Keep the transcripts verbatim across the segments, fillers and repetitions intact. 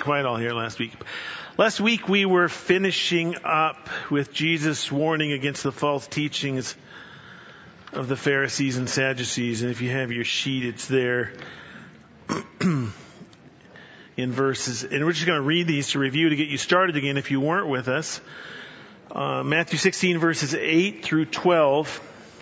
quiet all here last week. Last week we were finishing up with Jesus' warning against the false teachings of the Pharisees and Sadducees. And if you have your sheet, it's there in verses. And we're just going to read these to review to get you started again if you weren't with us. Uh, Matthew sixteen, verses eight through twelve.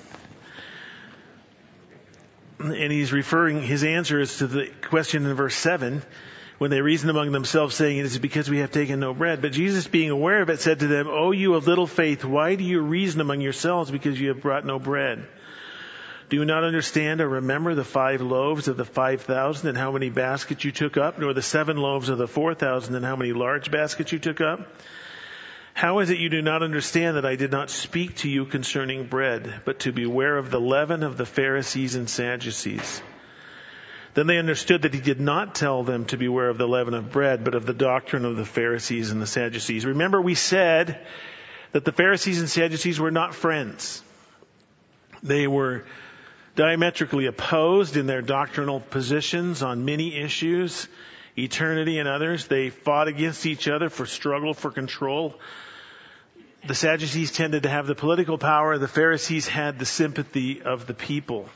And he's referring, his answer is to the question in verse seven, when they reasoned among themselves, saying, "It is because we have taken no bread." But Jesus, being aware of it, said to them, "O you of little faith, why do you reason among yourselves because you have brought no bread? Do you not understand or remember the five loaves of the five thousand and how many baskets you took up, nor the seven loaves of the four thousand and how many large baskets you took up? How is it you do not understand that I did not speak to you concerning bread, but to beware of the leaven of the Pharisees and Sadducees?" Then they understood that he did not tell them to beware of the leaven of bread, but of the doctrine of the Pharisees and the Sadducees. Remember, we said that the Pharisees and Sadducees were not friends. They were diametrically opposed in their doctrinal positions on many issues, eternity and others. They fought against each other for struggle for control. The Sadducees tended to have the political power. The Pharisees had the sympathy of the people.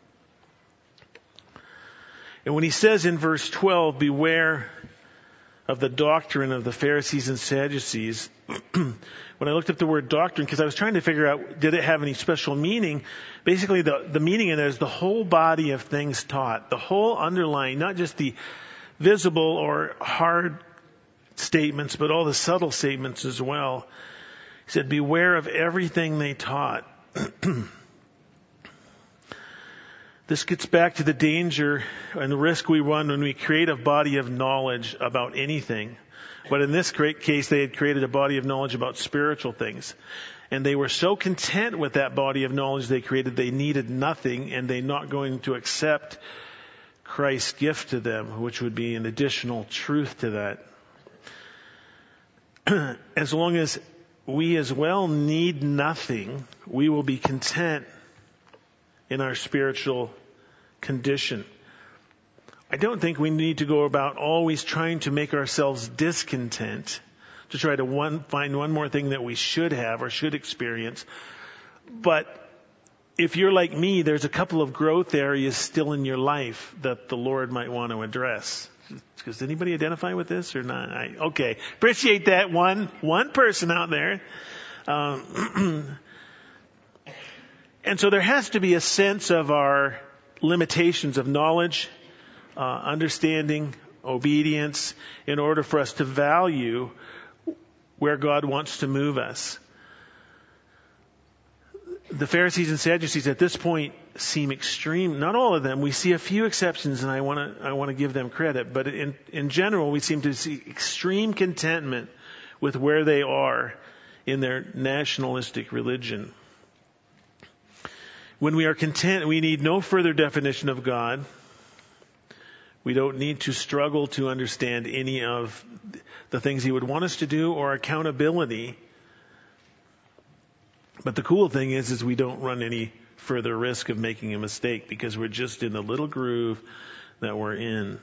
And when he says in verse twelve, beware of the doctrine of the Pharisees and Sadducees, when I looked up the word doctrine, because I was trying to figure out, did it have any special meaning? Basically, the, the meaning in it is the whole body of things taught, the whole underlying, not just the visible or hard statements, but all the subtle statements as well. He said, beware of everything they taught. This gets back to the danger and the risk we run when we create a body of knowledge about anything. But in this great case, they had created a body of knowledge about spiritual things. And they were so content with that body of knowledge they created, they needed nothing, and they're not going to accept Christ's gift to them, which would be an additional truth to that. As long as we as well need nothing, we will be content in our spiritual condition. I don't think we need to go about always trying to make ourselves discontent, to try to one, find one more thing that we should have or should experience. But if you're like me, there's a couple of growth areas still in your life that the Lord might want to address. Does anybody identify with this or not? I, okay. Appreciate that one, one person out there. Um, and so there has to be a sense of our limitations of knowledge, uh, understanding, obedience, in order for us to value where God wants to move us. The Pharisees and Sadducees at this point seem extreme. Not all of them. We see a few exceptions, and I want to I want to give them credit. But in in general, we seem to see extreme contentment with where they are in their nationalistic religion. When we are content, we need no further definition of God. We don't need to struggle to understand any of the things He would want us to do or accountability. But the cool thing is, is we don't run any further risk of making a mistake because we're just in the little groove that we're in.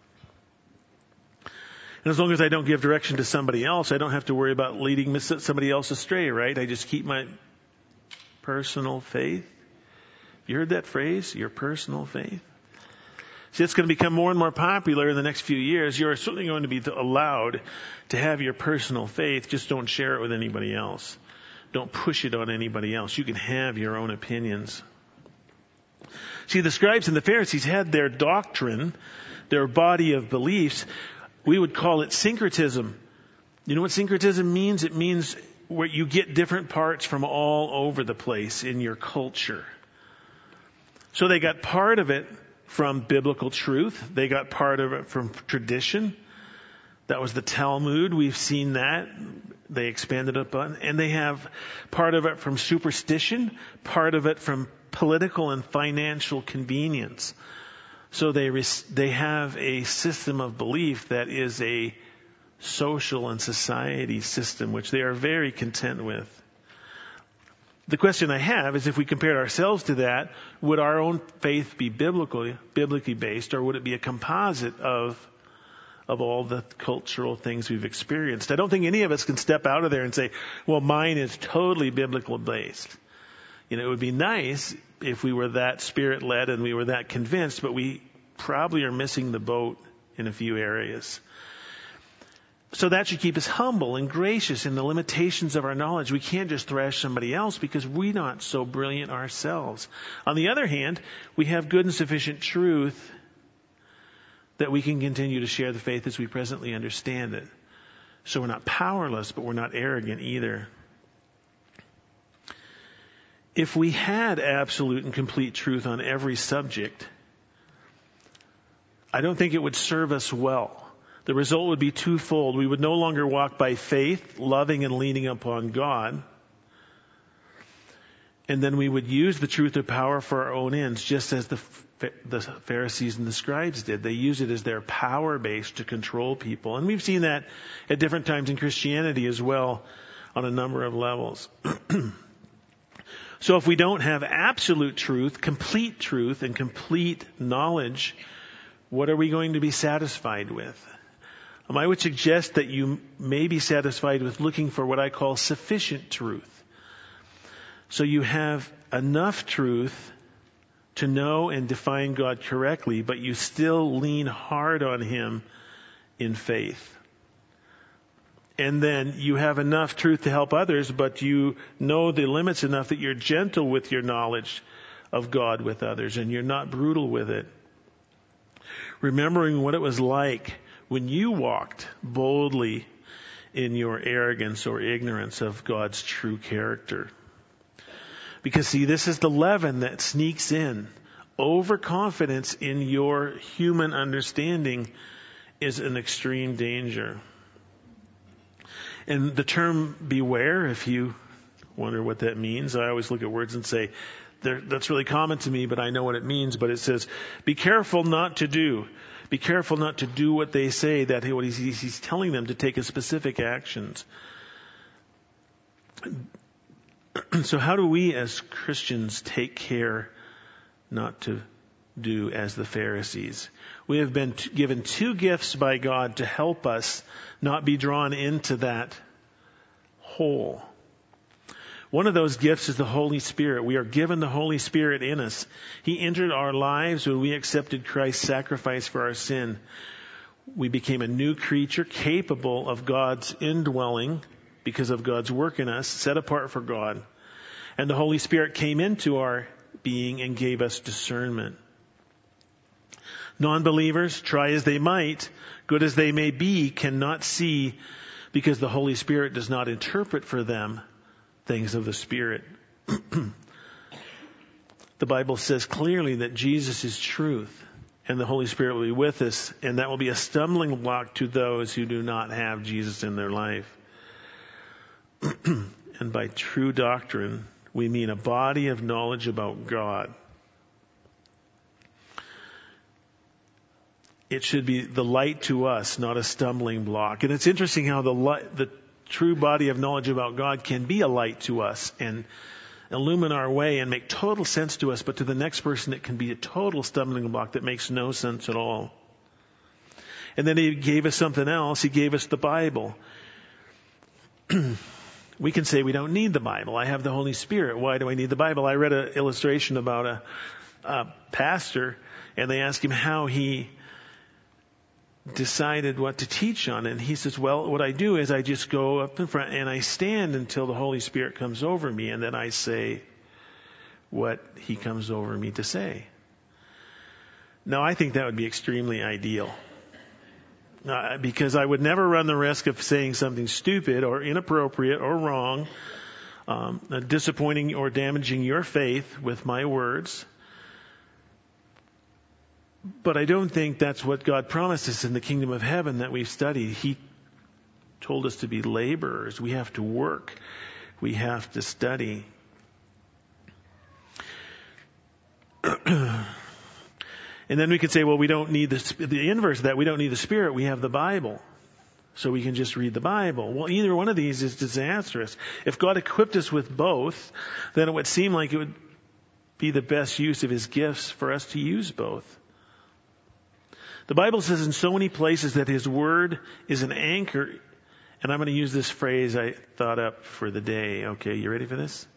And as long as I don't give direction to somebody else, I don't have to worry about leading somebody else astray, right? I just keep my personal faith. You heard that phrase? Your personal faith. See, it's going to become more and more popular in the next few years. You're certainly going to be allowed to have your personal faith. Just don't share it with anybody else. Don't push it on anybody else. You can have your own opinions. See, the scribes and the Pharisees had their doctrine, their body of beliefs. We would call it syncretism. You know what syncretism means? It means where you get different parts from all over the place in your culture. So they got part of it from biblical truth. They got part of it from tradition. That was the Talmud. We've seen that. They expanded upon. And they have part of it from superstition, part of it from political and financial convenience. So they they have a system of belief that is a social and society system, which they are very content with. The question I have is, if we compared ourselves to that, would our own faith be biblically, biblically based, or would it be a composite of of all the cultural things we've experienced. I don't think any of us can step out of there and say, well, mine is totally biblical based. You know, it would be nice if we were that spirit-led and we were that convinced, but we probably are missing the boat in a few areas. So that should keep us humble and gracious in the limitations of our knowledge. We can't just thrash somebody else because we're not so brilliant ourselves. On the other hand, we have good and sufficient truth that we can continue to share the faith as we presently understand it. So we're not powerless, but we're not arrogant either. If we had absolute and complete truth on every subject, I don't think it would serve us well. The result would be twofold. We would no longer walk by faith, loving and leaning upon God. And then we would use the truth of power for our own ends, just as the the Pharisees and the scribes did. They use it as their power base to control people. And we've seen that at different times in Christianity as well on a number of levels. So if we don't have absolute truth, complete truth, and complete knowledge, what are we going to be satisfied with? Um, I would suggest that you may be satisfied with looking for what I call sufficient truth. So you have enough truth to know and define God correctly, but you still lean hard on Him in faith. And then you have enough truth to help others, but you know the limits enough that you're gentle with your knowledge of God with others, and you're not brutal with it. Remembering what it was like when you walked boldly in your arrogance or ignorance of God's true character. Because see, this is the leaven that sneaks in. Overconfidence in your human understanding is an extreme danger. And the term beware, if you wonder what that means, I always look at words and say, that's really common to me, but I know what it means. But it says, be careful not to do. Be careful not to do what they say, that what he's, he's telling them to take as specific actions. So how do we as Christians take care not to do as the Pharisees? We have been t- given two gifts by God to help us not be drawn into that hole. One of those gifts is the Holy Spirit. We are given the Holy Spirit in us. He entered our lives when we accepted Christ's sacrifice for our sin. We became a new creature capable of God's indwelling because of God's work in us, set apart for God. And the Holy Spirit came into our being and gave us discernment. Non-believers, try as they might, good as they may be, cannot see because the Holy Spirit does not interpret for them things of the Spirit. The Bible says clearly that Jesus is truth and the Holy Spirit will be with us, and that will be a stumbling block to those who do not have Jesus in their life. And by true doctrine, we mean a body of knowledge about God. It should be the light to us, not a stumbling block. And it's interesting how the light, the true body of knowledge about God can be a light to us and illumine our way and make total sense to us, but to the next person it can be a total stumbling block that makes no sense at all. And then He gave us something else. He gave us the Bible. We can say we don't need the Bible. I have the Holy Spirit. Why do I need the Bible? I read an illustration about a, a pastor, and they asked him how he decided what to teach on. And he says, well, what I do is I just go up in front and I stand until the Holy Spirit comes over me, and then I say what He comes over me to say. Now, I think that would be extremely ideal. Uh, because I would never run the risk of saying something stupid or inappropriate or wrong, um, uh, disappointing or damaging your faith with my words. But I don't think that's what God promised us in the kingdom of heaven that we've studied. He told us to be laborers. We have to work. We have to study. And then we could say, well, we don't need the, the inverse of that. We don't need the Spirit. We have the Bible. So we can just read the Bible. Well, either one of these is disastrous. If God equipped us with both, then it would seem like it would be the best use of His gifts for us to use both. The Bible says in so many places that His Word is an anchor. And I'm going to use this phrase I thought up for the day. Okay, you ready for this?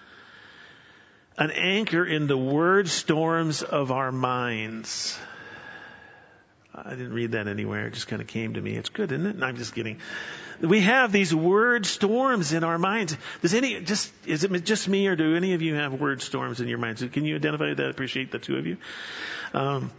An anchor in the word storms of our minds. I didn't read that anywhere. It just kind of came to me. It's good, isn't it? No, I'm just kidding. We have these word storms in our minds. Does any, just, is it just me, or do any of you have word storms in your minds? Can you identify that? I appreciate the two of you. Um,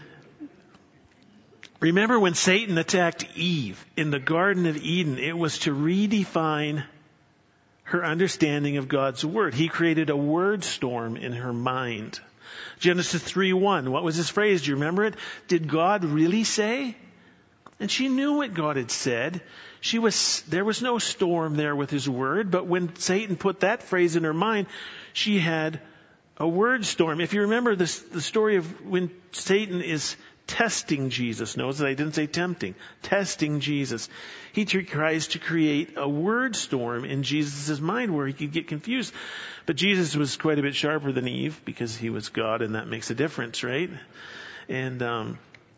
remember when Satan attacked Eve in the Garden of Eden? It was to redefine her understanding of God's Word. He created a word storm in her mind. Genesis three one. What was his phrase? Do you remember it? Did God really say? And she knew what God had said. She was, there was no storm there with His Word, but when Satan put that phrase in her mind, she had a word storm. If you remember this, the story of when Satan is testing Jesus. Notice that I didn't say tempting. Testing Jesus. He tries to create a word storm in Jesus' mind where he could get confused. But Jesus was quite a bit sharper than Eve because He was God, and that makes a difference, right? And um,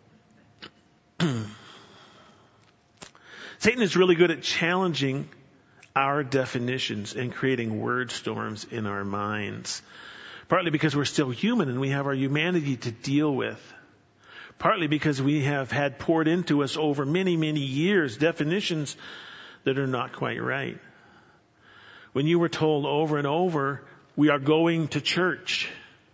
Satan is really good at challenging our definitions and creating word storms in our minds. Partly because we're still human and we have our humanity to deal with. Partly because we have had poured into us over many, many years definitions that are not quite right. When you were told over and over, we are going to church,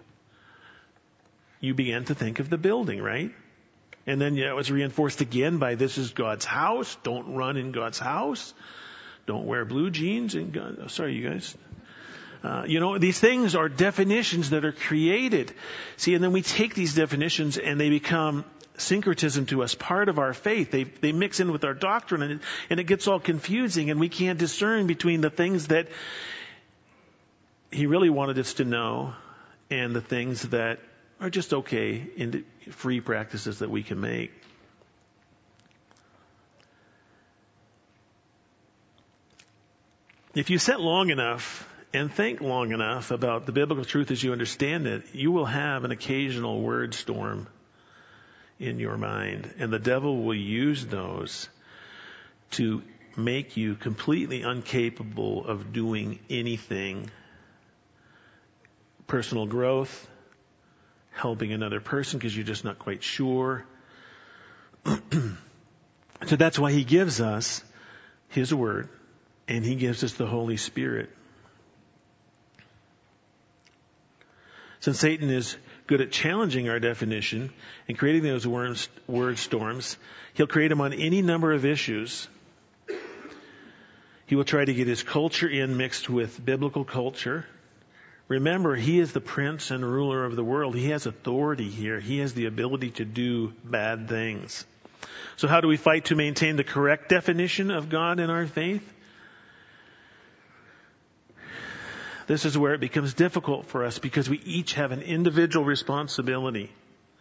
you began to think of the building, right? And then yeah, it was reinforced again by this is God's house. Don't run in God's house. Don't wear blue jeans in God. Oh, sorry, you guys. Uh, you know, these things are definitions that are created. See, and then we take these definitions and they become syncretism to us, part of our faith. They they mix in with our doctrine, and it, and it gets all confusing, and we can't discern between the things that He really wanted us to know and the things that are just okay in free practices that we can make. If you sit long enough and think long enough about the biblical truth as you understand it, you will have an occasional word storm in your mind. And the devil will use those to make you completely incapable of doing anything. Personal growth, helping another person because you're just not quite sure. So that's why He gives us His Word, and He gives us the Holy Spirit. Since Satan is good at challenging our definition and creating those words, word storms, he'll create them on any number of issues. He will try to get his culture in mixed with biblical culture. Remember, he is the prince and ruler of the world. He has authority here. He has the ability to do bad things. So how do we fight to maintain the correct definition of God in our faith? This is where it becomes difficult for us because we each have an individual responsibility.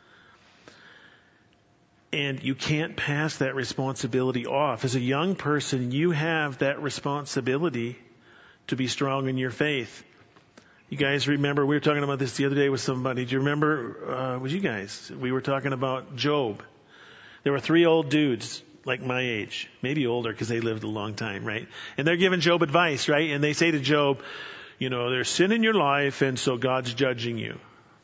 And you can't pass that responsibility off. As a young person, you have that responsibility to be strong in your faith. You guys remember, we were talking about this the other day with somebody. Do you remember, uh, was you guys? We were talking about Job. There were three old dudes like my age, maybe older because they lived a long time, right? And they're giving Job advice, right? And they say to Job, you know, there's sin in your life, and so God's judging you.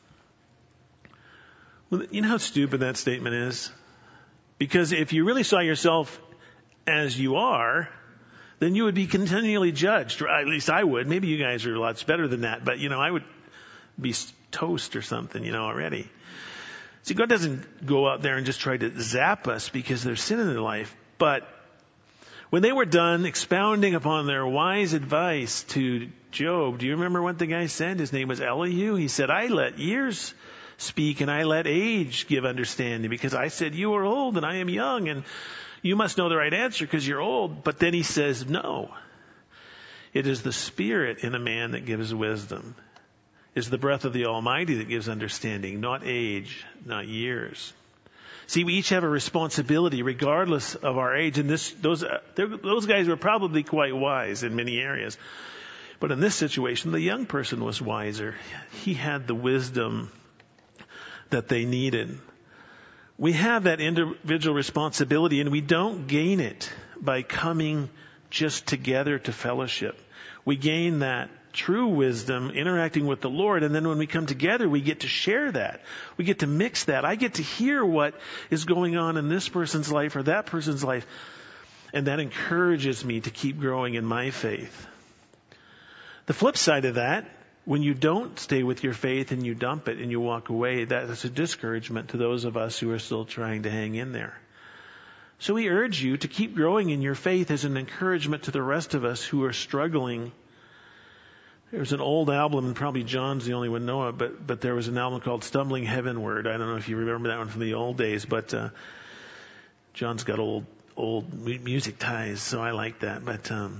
Well, you know how stupid that statement is? Because if you really saw yourself as you are, then you would be continually judged. Or at least I would. Maybe you guys are a lot better than that. But, you know, I would be toast or something, you know, already. See, God doesn't go out there and just try to zap us because there's sin in their life. But when they were done expounding upon their wise advice to Job, do you remember what the guy said? His name was Elihu. He said, I let years speak and I let age give understanding because I said, you are old and I am young and you must know the right answer because you're old. But then he says, no, it is the Spirit in a man that gives wisdom. It's the breath of the Almighty that gives understanding, not age, not years. See, we each have a responsibility regardless of our age. And this, those, those guys were probably quite wise in many areas. But in this situation, the young person was wiser. He had the wisdom that they needed. We have that individual responsibility, and we don't gain it by coming just together to fellowship. We gain that true wisdom interacting with the Lord, and then when we come together, we get to share that. We get to mix that. I get to hear what is going on in this person's life or that person's life, and that encourages me to keep growing in my faith. The flip side of that, when you don't stay with your faith and you dump it and you walk away, that is a discouragement to those of us who are still trying to hang in there. So we urge you to keep growing in your faith as an encouragement to the rest of us who are struggling. There's an old album, and probably John's the only one who know it, but, but there was an album called Stumbling Heavenward. I don't know if you remember that one from the old days, but uh, John's got old old music ties, so I like that. But um,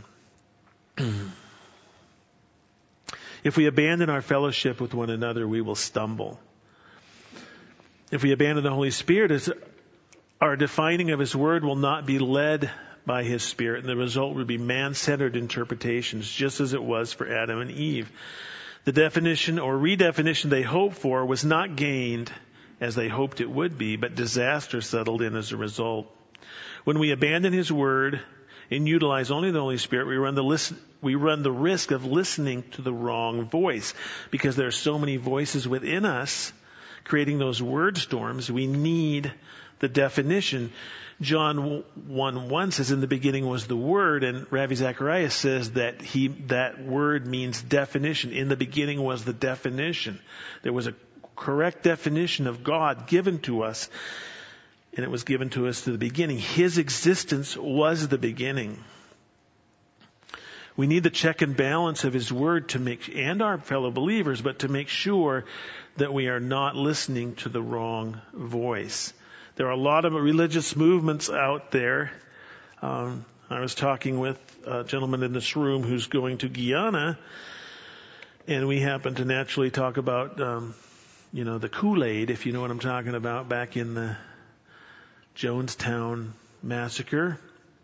if we abandon our fellowship with one another, we will stumble. If we abandon the Holy Spirit, our defining of His Word will not be led by His Spirit, and the result would be man-centered interpretations, just as it was for Adam and Eve. The definition or redefinition they hoped for was not gained as they hoped it would be, but disaster settled in as a result. When we abandon His Word and utilize only the Holy Spirit, we run the listen, we run the risk of listening to the wrong voice, because there are so many voices within us creating those word storms. We need the definition. John one one says, in the beginning was the Word, and Ravi Zacharias says that he that word means definition. In the beginning was the definition. There was a correct definition of God given to us, and it was given to us to the beginning. His existence was the beginning. We need the check and balance of His Word to make, and our fellow believers, but to make sure that we are not listening to the wrong voice. There are a lot of religious movements out there. Um, I was talking with a gentleman in this room who's going to Guyana, and we happened to naturally talk about, um, you know, the Kool-Aid, if you know what I'm talking about, back in the Jonestown massacre.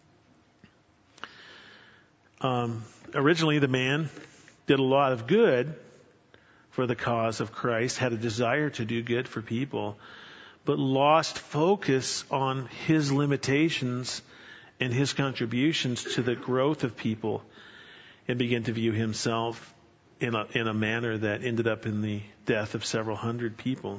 Um, originally, the man did a lot of good for the cause of Christ, had a desire to do good for people, but lost focus on his limitations and his contributions to the growth of people, and began to view himself in a, in a manner that ended up in the death of several hundred people.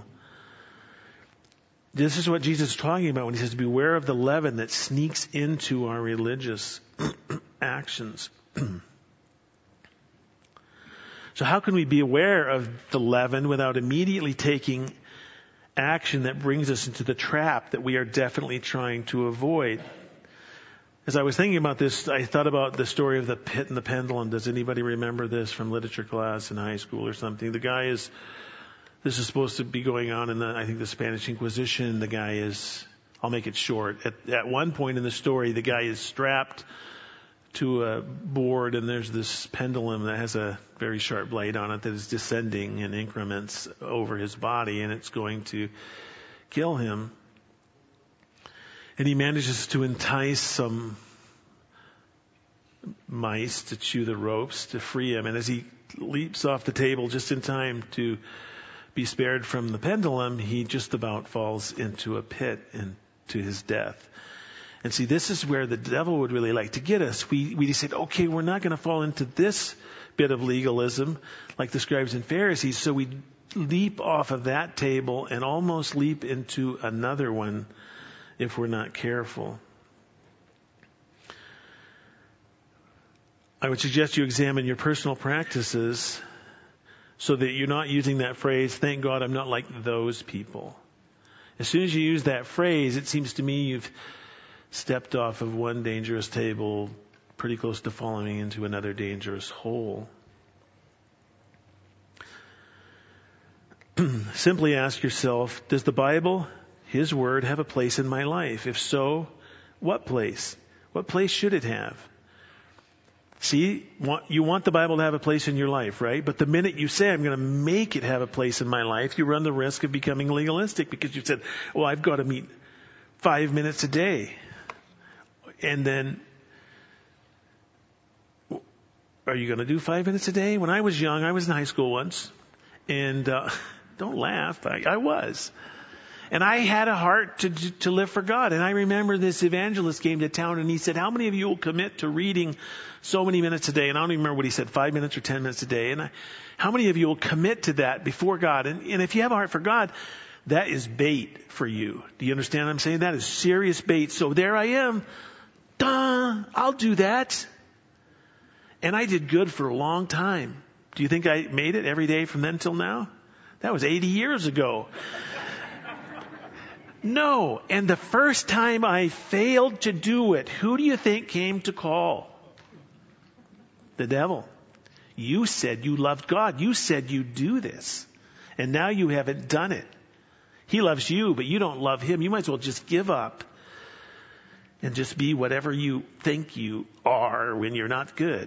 This is what Jesus is talking about when He says, beware of the leaven that sneaks into our religious actions. So how can we be aware of the leaven without immediately taking action that brings us into the trap that we are definitely trying to avoid? As I was thinking about this, I thought about the story of the pit and the pendulum. Does anybody remember this from literature class in high school or something? The guy is, this is supposed to be going on in the, I think, the Spanish Inquisition. The guy is, I'll make it short. At, at one point in the story, the guy is strapped to a board, and there's this pendulum that has a very sharp blade on it that is descending in increments over his body, and it's going to kill him. And he manages to entice some mice to chew the ropes to free him. And as he leaps off the table just in time to be spared from the pendulum, he just about falls into a pit and to his death. And see, this is where the devil would really like to get us. We we said, okay, we're not going to fall into this bit of legalism like the scribes and Pharisees. So we leap off of that table and almost leap into another one if we're not careful. I would suggest you examine your personal practices so that you're not using that phrase, thank God I'm not like those people. As soon as you use that phrase, it seems to me you've stepped off of one dangerous table pretty close to falling into another dangerous hole. Simply ask yourself, does the Bible, His Word, have a place in my life? If so, what place? What place should it have? See, you want the Bible to have a place in your life, right? But the minute you say, I'm going to make it have a place in my life, you run the risk of becoming legalistic, because you've said, well, I've got to meet five minutes a day. And then, are you going to do five minutes a day? When I was young, I was in high school once, and uh, don't laugh, I, I was. And I had a heart to to live for God. And I remember this evangelist came to town and he said, how many of you will commit to reading so many minutes a day? And I don't even remember what he said, five minutes or ten minutes a day. And I, how many of you will commit to that before God? And, and if you have a heart for God, that is bait for you. Do you understand what I'm saying? That is serious bait. So there I am. Duh, I'll do that. And I did good for a long time. Do you think I made it every day from then till now? That was eighty years ago. No. And the first time I failed to do it, who do you think came to call? The devil. You said you loved God. You said you'd do this. And now you haven't done it. He loves you, but you don't love him. You might as well just give up and just be whatever you think you are when you're not good.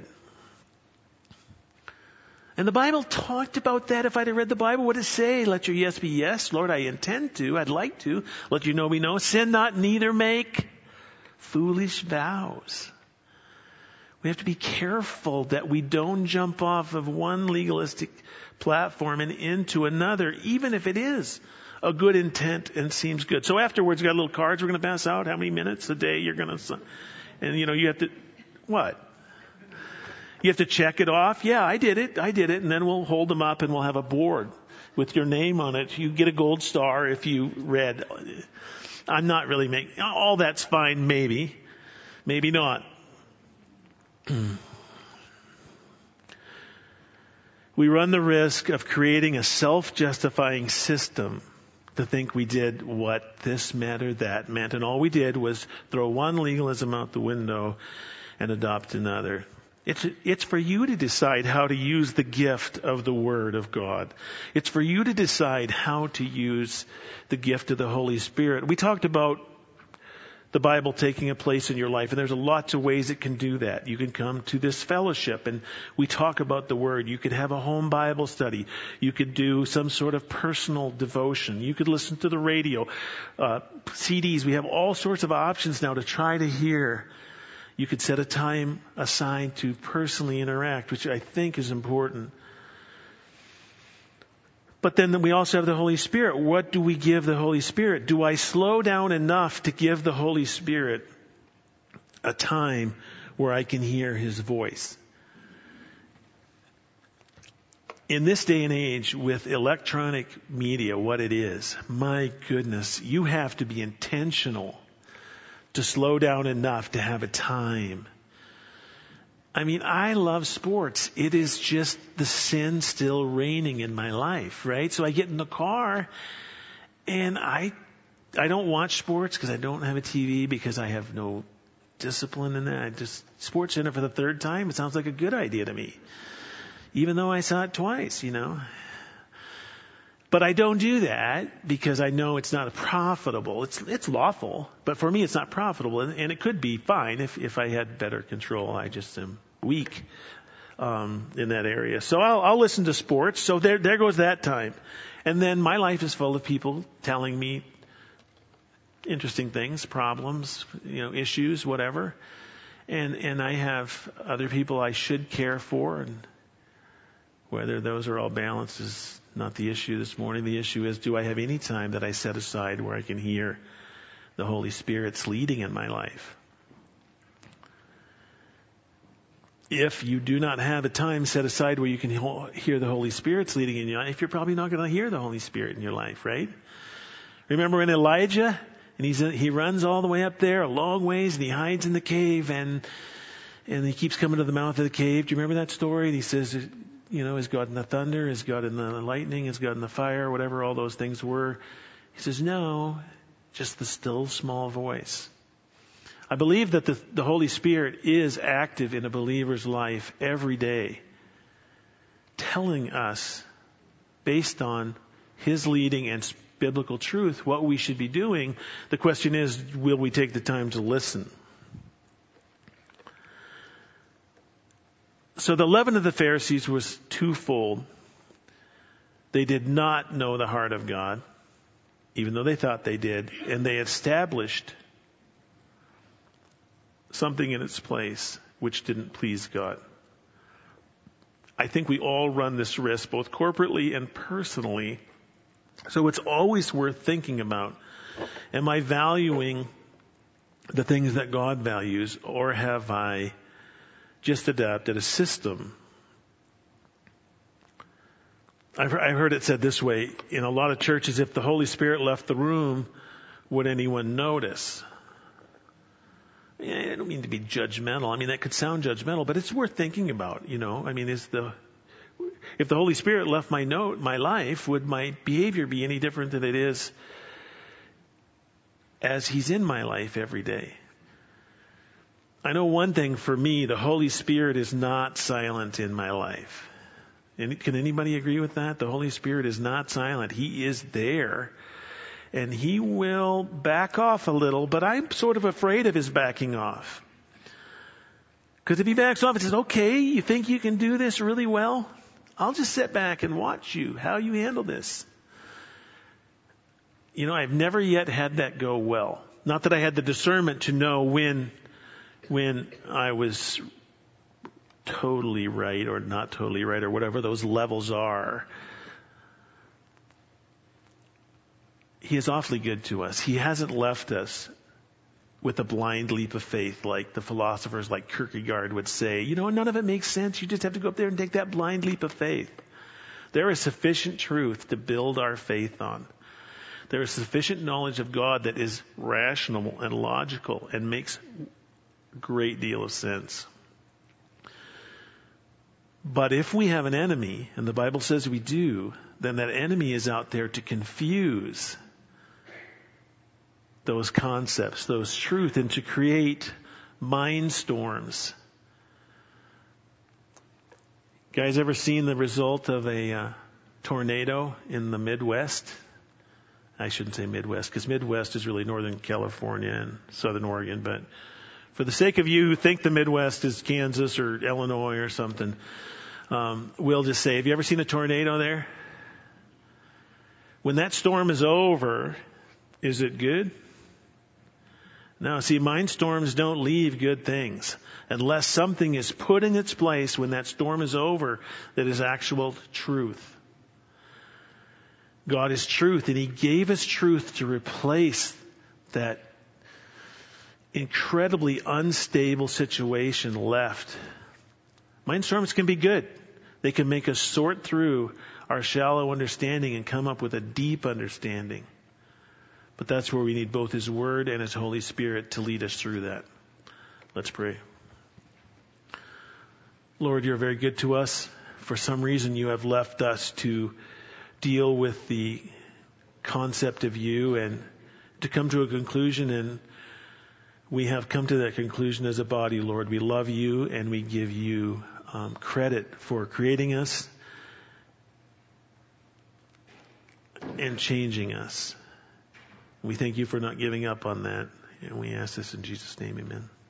And the Bible talked about that. If I'd have read the Bible, what did it say? Let your yes be yes. Lord, I intend to. I'd like to. Let you know we know. Sin not, neither make foolish vows. We have to be careful that we don't jump off of one legalistic platform and into another, even if it is a good intent and seems good. So afterwards, we got little cards we're going to pass out. How many minutes a day you're going to, and you know, you have to, what? You have to check it off. Yeah, I did it. I did it. And then we'll hold them up and we'll have a board with your name on it. You get a gold star if you read. I'm not really making, all that's fine. Maybe, maybe not. We run the risk of creating a self-justifying system to think we did what this meant or that meant. And all we did was throw one legalism out the window and adopt another. It's, it's for you to decide how to use the gift of the Word of God. It's for you to decide how to use the gift of the Holy Spirit. We talked about the Bible taking a place in your life, and there's lots of ways it can do that. You can come to this fellowship, and we talk about the Word. You could have a home Bible study. You could do some sort of personal devotion. You could listen to the radio, uh, C Ds. We have all sorts of options now to try to hear. You could set a time aside to personally interact, which I think is important. But then we also have the Holy Spirit. What do we give the Holy Spirit? Do I slow down enough to give the Holy Spirit a time where I can hear His voice? In this day and age, with electronic media, what it is, my goodness, you have to be intentional to slow down enough to have a time. I mean, I love sports. It is just the sin still reigning in my life, right? So I get in the car and I, I don't watch sports because I don't have a T V because I have no discipline in that. I just, Sports Center for the third time, it sounds like a good idea to me. Even though I saw it twice, you know. But I don't do that because I know it's not profitable. It's it's lawful, but for me it's not profitable, and, and it could be fine if if I had better control. I just am weak um, in that area, so I'll, I'll listen to sports. So there there goes that time, and then my life is full of people telling me interesting things, problems, you know, issues, whatever, and and I have other people I should care for, and whether those are all balanced is not the issue this morning. The issue is, do I have any time that I set aside where I can hear the Holy Spirit's leading in my life? If you do not have a time set aside where you can hear the Holy Spirit's leading in your life, you're probably not going to hear the Holy Spirit in your life, right? Remember when Elijah, and he's he runs all the way up there a long ways, and he hides in the cave, and and he keeps coming to the mouth of the cave. Do you remember that story? And he says, you know, is God in the thunder? Is God in the lightning? Is God in the fire? Whatever all those things were. He says, no, just the still small voice. I believe that the, the Holy Spirit is active in a believer's life every day, telling us, based on His leading and biblical truth, what we should be doing. The question is, will we take the time to listen? So the leaven of the Pharisees was twofold. They did not know the heart of God, even though they thought they did, and they established something in its place which didn't please God. I think we all run this risk, both corporately and personally, So it's always worth thinking about. Am I valuing the things that God values, or have I just adapted a system? I've heard it said this way, in a lot of churches, if the Holy Spirit left the room, would anyone notice? I don't mean to be judgmental. I mean, that could sound judgmental, but it's worth thinking about, you know. I mean, is the, if the Holy Spirit left my note, my life, would my behavior be any different than it is as He's in my life every day? I know one thing for me, the Holy Spirit is not silent in my life. And can anybody agree with that? The Holy Spirit is not silent. He is there. And He will back off a little, but I'm sort of afraid of His backing off. Because if He backs off and says, okay, you think you can do this really well? I'll just sit back and watch you, how you handle this. You know, I've never yet had that go well. Not that I had the discernment to know when, when I was totally right or not totally right, or whatever those levels are. He is awfully good to us. He hasn't left us with a blind leap of faith, like the philosophers like Kierkegaard would say. You know, none of it makes sense. You just have to go up there and take that blind leap of faith. There is sufficient truth to build our faith on. There is sufficient knowledge of God that is rational and logical and makes a great deal of sense. But if we have an enemy, and the Bible says we do, then that enemy is out there to confuse those concepts, those truths, and to create mind storms. Guys, ever seen the result of a uh, tornado in the Midwest? I shouldn't say Midwest, because Midwest is really Northern California and Southern Oregon, but for the sake of you who think the Midwest is Kansas or Illinois or something, um, we'll just say, have you ever seen a tornado there? When that storm is over, is it good? No, see, mind storms don't leave good things unless something is put in its place when that storm is over that is actual truth. God is truth, and He gave us truth to replace that incredibly unstable situation left. Mind storms can be good. They can make us sort through our shallow understanding and come up with a deep understanding. But that's where we need both His Word and His Holy Spirit to lead us through that. Let's pray. Lord, You're very good to us. For some reason, You have left us to deal with the concept of You and to come to a conclusion, and we have come to that conclusion as a body, Lord. We love You, and we give You um, credit for creating us and changing us. We thank You for not giving up on that, and we ask this in Jesus' name, amen.